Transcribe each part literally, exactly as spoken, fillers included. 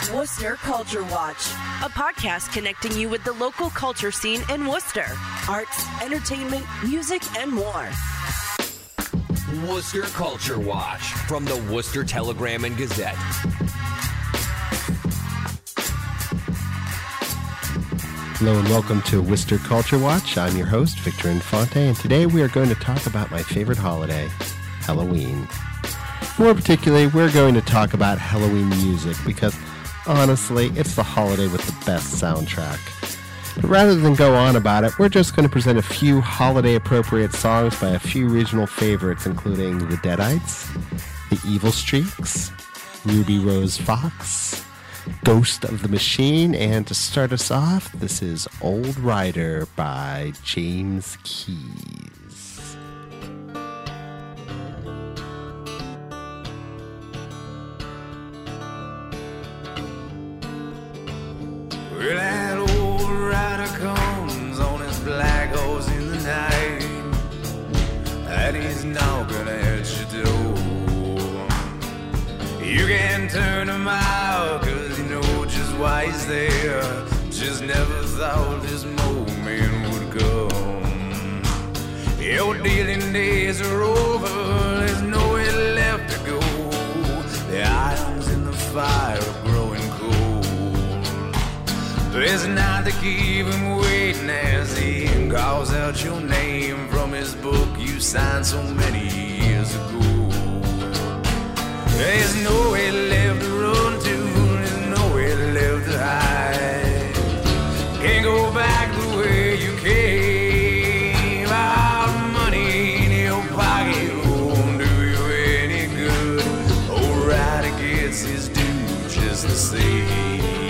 Worcester Culture Watch, a podcast connecting you with the local culture scene in Worcester. Arts, entertainment, music, and more. Worcester Culture Watch from the Worcester Telegram and Gazette. Hello and welcome to Worcester Culture Watch. I'm your host, Victor Infante, and today we are going to talk about my favorite holiday, Halloween. More particularly, we're going to talk about Halloween music because, honestly, it's the holiday with the best soundtrack. But rather than go on about it, we're just going to present a few holiday-appropriate songs by a few regional favorites, including The Deadites, The Evil Streaks, Ruby Rose Fox, Ghost of the Machine, and to start us off, this is Old Rider by James Keys. Well, that old rider comes on his black horse in the night, and he's now gonna hit your door. You can turn him out, cause you know just why he's there. Just never thought this moment would come. Your dealing days are over, there's nowhere left to go. The irons in the fire are growing cold. There's not to keep him waiting as he calls out your name from his book you signed so many years ago. There's nowhere left to run to, there's nowhere left to hide. Can't go back the way you came. Our money in your pocket won't do you any good. Old rider gets his due just the same.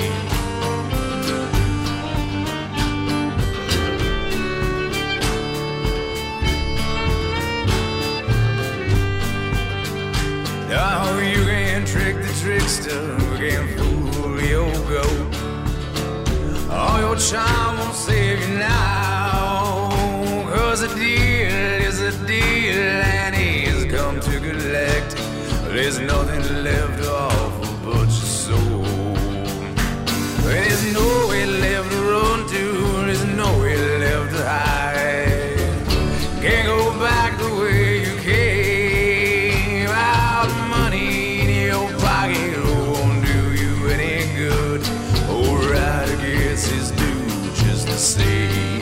Oh, you can trick the trickster, can fool your goat. Oh, your charm won't save you now, cause a deal is a deal and he's come to collect. There's nothing left to offer but your soul. There's nowhere left to run to, there's nowhere left to hide. Can't go back the way you came. His due just the same.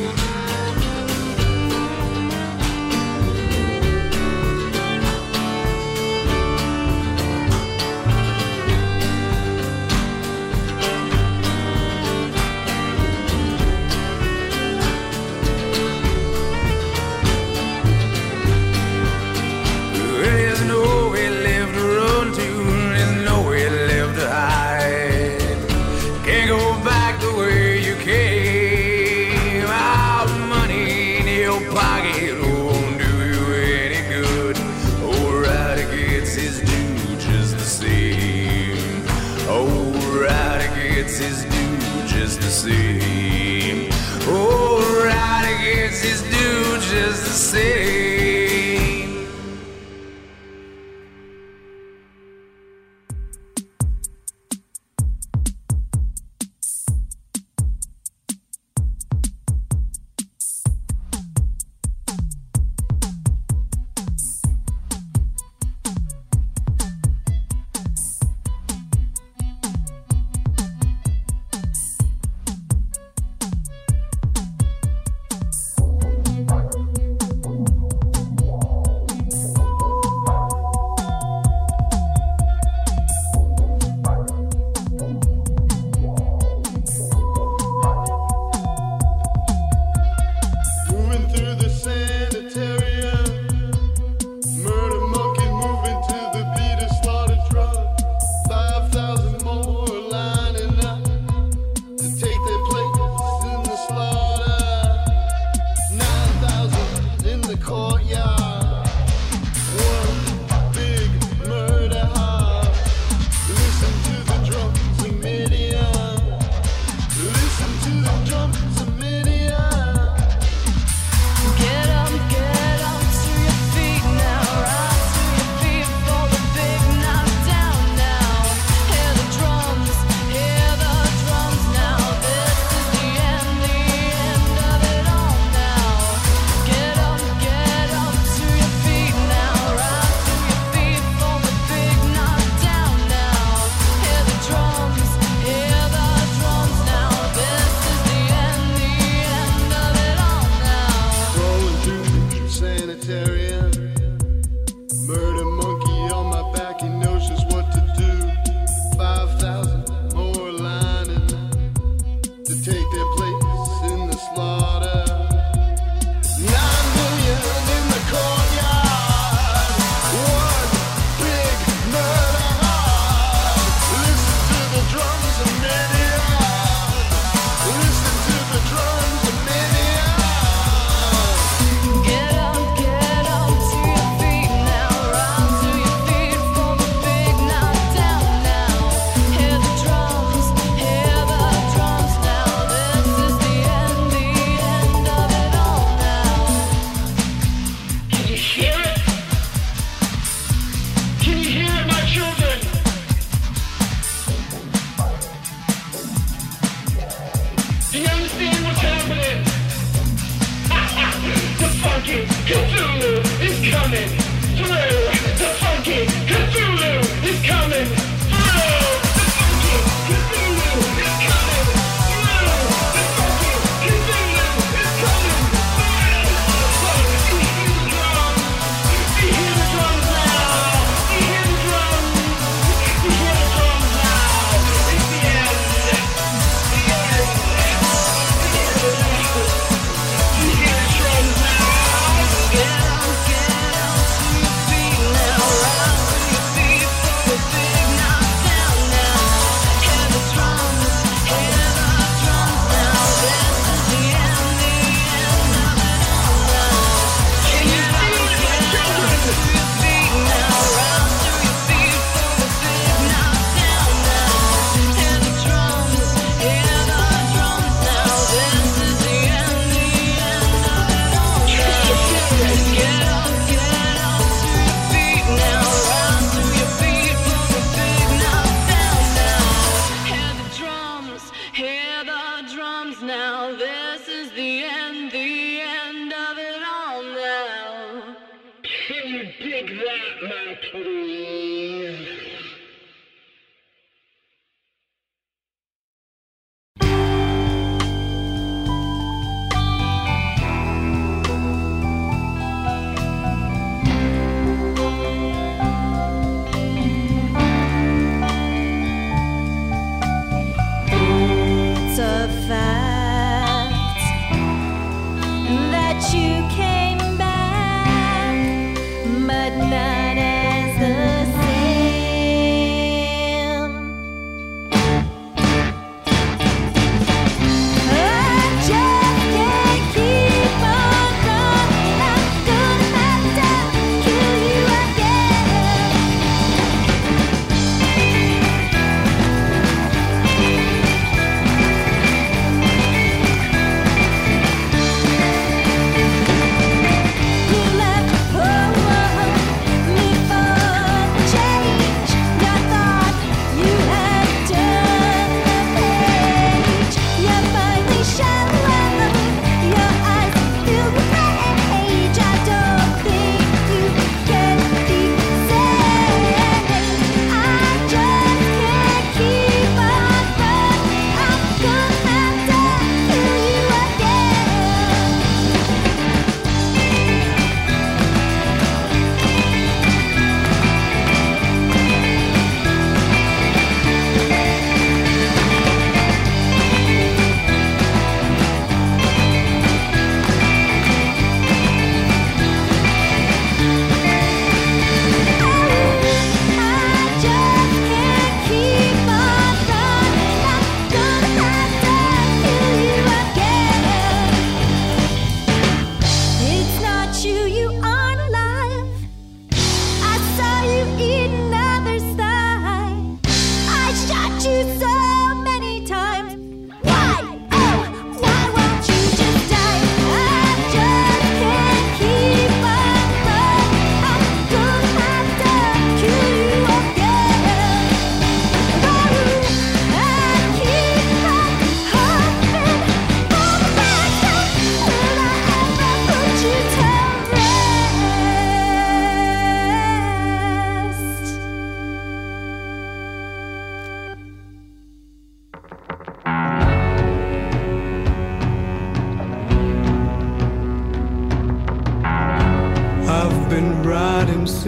There's nowhere left to run to, there's nowhere left to hide. Can't go back the way you came. Our money in your pocket won't do you any good. Old rider gets his due just the same. Old rider gets his due just the same. Old rider gets his due just the same.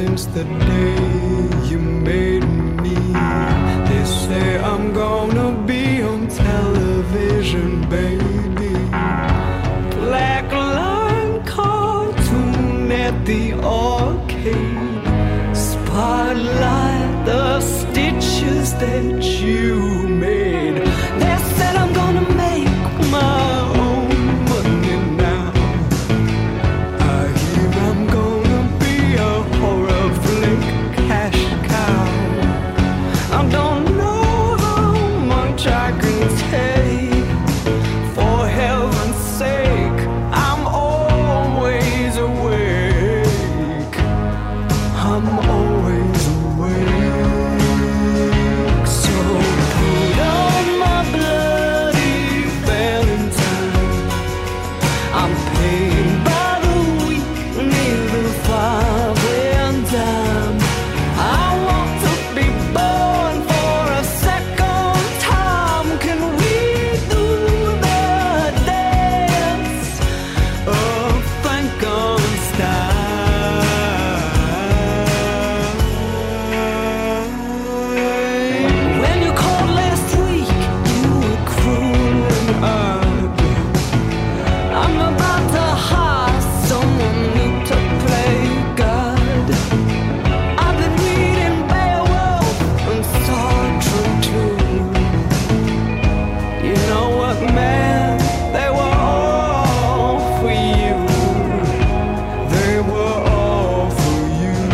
since the day you made me. They say I'm gonna be on television, baby. Black line cartoon at the arcade. Spotlight the stitches that you made. They said I'm gonna make my own money now. I hear I'm gonna be a horror flick cash cow. I don't know how much I can take. For heaven's sake, I'm always awake. I'm always awake. So put on my bloody Valentine. I'm paid by the week, neither five and dime. I want to be born for a second time. Can we do the dance of Frankenstein? When you called last week, you were cruel and ugly. I'm about to hire someone new to play God. I've been reading Beowulf and Sartre too. You know what, man? They were all for you. They were all for you.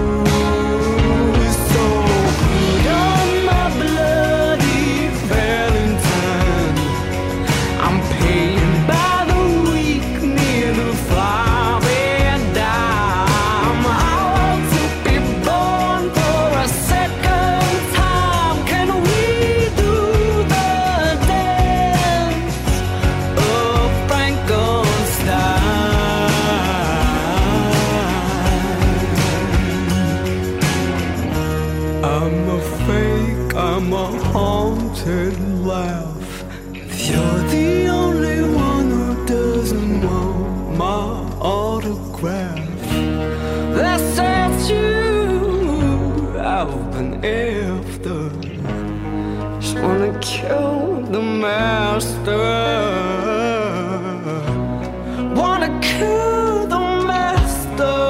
So put on my bloody Valentine. I'm paying by the week, near the five and dime. I want to be born for a second time. Can we do the dance of Frankenstein? I'm a fake, I'm a haunted laugh. You're the only one who doesn't want my autograph. That's it, you I've been after. Just wanna kill the master. Wanna kill the master.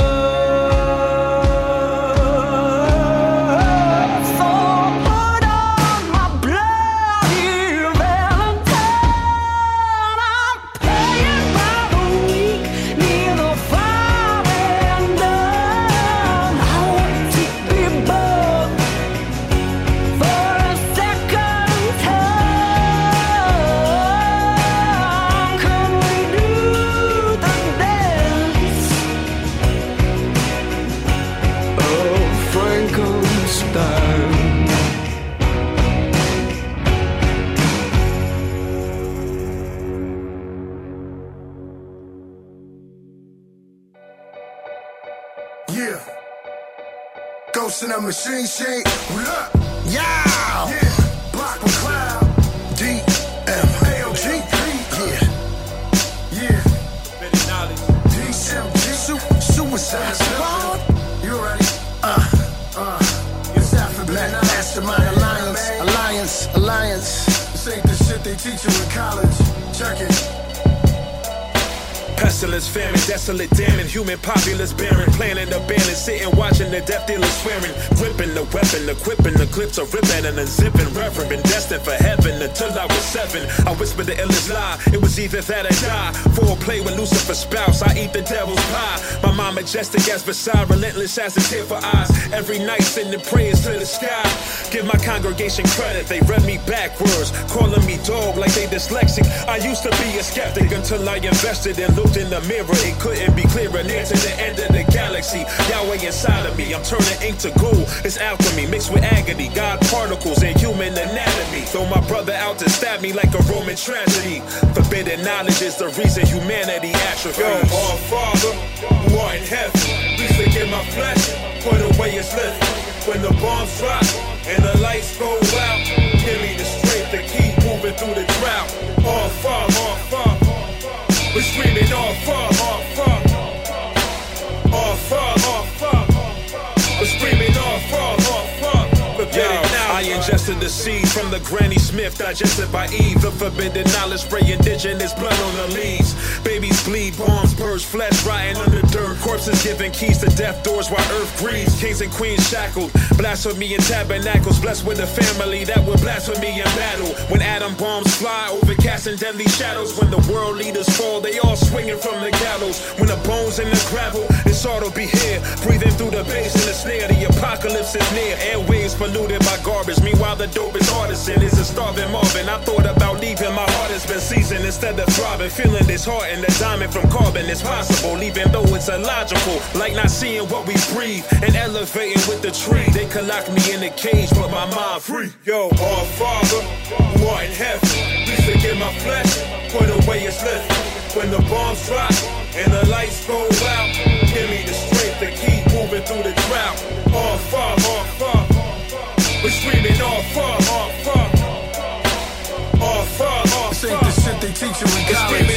So put on my bloody Valentine. I'm paying by the week, near the five and dime. I want to be born for a second time. Can we do the dance of Frankenstein? Yeah. Ghost in a machine shake. What up? Yeah. Yeah. Block with cloud. D M A O G. Yeah. Yeah. D M G. Su- Suicide Squad. You ready? Uh. Uh. It's after Black Mastermind Alliance. Alliance. Alliance. This ain't the shit they teach you in college. Check it. Pestilence, famine, desolate, damning, human populace barren, planning the ban and sitting, watching the death dealers swearing, gripping the weapon, equipping the clips of ripping and unzipping, reverend, been destined for heaven until I was seven. I whispered the illest lie, it was either that or die. For a play with Lucifer's spouse, I eat the devil's pie. My mind majestic as Versailles, relentless as a tear for eyes. Every night sending prayers to the sky. Give my congregation credit, they read me backwards, calling me dog like they dyslexic. I used to be a skeptic until I invested and looked in the mirror. It couldn't be clearer, near to the end of the galaxy. Yahweh inside of me, I'm turning ink to gold. It's alchemy mixed with agony, God particles and human anatomy. Throw my brother out to stab me like a Roman tragedy. Forbidden knowledge is the reason humanity atrophies. Yo, our Father, who art in heaven, please forgive my flesh, put away its living. When the bombs drop and the lights go out, give me the strength to keep moving through the drought. All far, all far, we're screaming all far, all far, all far, all far. Ingested the seed from the Granny Smith, digested by Eve. The forbidden knowledge spray indigenous blood on the leaves. Babies bleed, bombs burst, flesh rotting under dirt. Corpses giving keys to death doors while earth grieves. Kings and queens shackled, blasphemy in tabernacles. Blessed with a family that will blasphemy in battle. When atom bombs fly over casting deadly shadows. When the world leaders fall, they all swinging from the gallows. When the bones in the gravel, it's all to be here. Breathing through the bass and the snare, the apocalypse is near. Airways polluted by garbage. Meanwhile, the dopest artisan is a starving Marvin. I thought about leaving, my heart has been seasoned instead of throbbing. Feeling disheartened, the diamond from carbon is possible, even though it's illogical. Like not seeing what we breathe and elevating with the tree. They could lock me in a cage, but my mind free. Yo, our Father, who art in heaven, please forgive my flesh, put away its lift. When the bombs drop and the lights go out, give me the strength to keep moving through the drought. Our Father, our Father, we're screaming our Father, our Father, our Father, our This ain't the shit they teach you in college.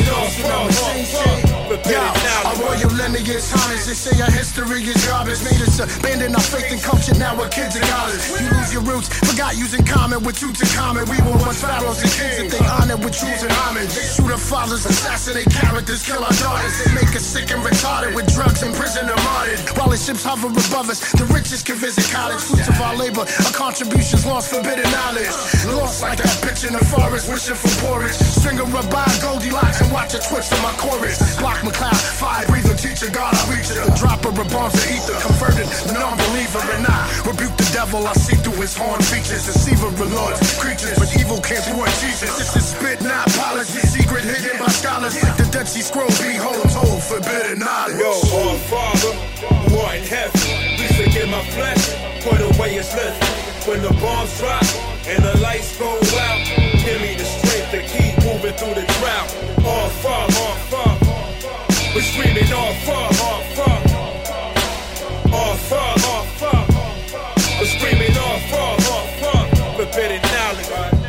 Our royal lineage harness. They say our history is garbage. Made us abandon our faith and culture. Now we're kids in college. You lose your roots, forgot using common with you to common. We were once pharaohs and kings that they honored with truths and homage. They shoot our fathers, assassinate characters, kill our daughters. They make us sick and retarded with drugs in prison and martyred. While the ships hover above us, the richest can visit college. Fruits of our labor, our contributions lost, forbidden knowledge. Lost like that bitch in the forest, wishing for porridge. String her up by Goldilocks and watch her twitch to my chorus. Block McCloud, fire breather, teacher, God, I reach it. The dropper of bombs of ether, converted the non-believer. And I rebuke the devil, I see through his horn features. Deceiver of lords, creatures, but evil can't thwart Jesus. This is spit, not apology, secret hidden by scholars. Like the Dead Sea Scroll, behold, told, forbidden knowledge. Yo, our Father, who art in heaven, please forgive my flesh, put away its lift. When the bombs drop and the lights go out, give me the strength to keep moving through the drought. Our Father, our Father, we're screaming our Father, our Father, our Father, our Father, we're screaming our Father, our Father, forbidden knowledge.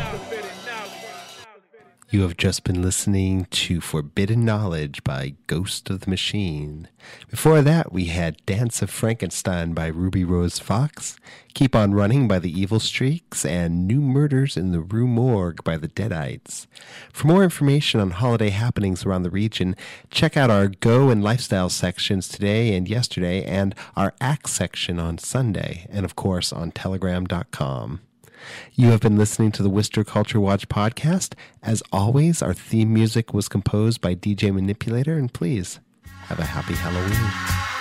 You have just been listening to Forbidden Knowledge by Ghost of the Machine. Before that, we had Dance of Frankenstein by Ruby Rose Fox, Keep on Running by the Evil Streaks, and New Murders in the Rue Morgue by the Deadites. For more information on holiday happenings around the region, check out our Go and Lifestyle sections today and yesterday, and our Act section on Sunday, and of course on telegram dot com. You have been listening to the Worcester Culture Watch podcast. As always, our theme music was composed by D J Manipulator, and please have a happy Halloween.